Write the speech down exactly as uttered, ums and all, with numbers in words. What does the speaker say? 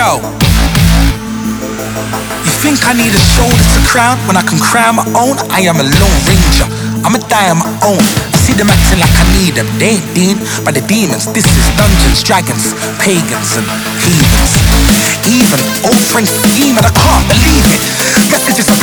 Yo, you think I need a shoulder to crown when I can cry on my own? I am a lone ranger, I'ma die on my own. I see them acting like I need them. They ain't deemed by the demons. This is dungeons, dragons, pagans and heathens. Even old friends scheming, I can't believe it. Messages I've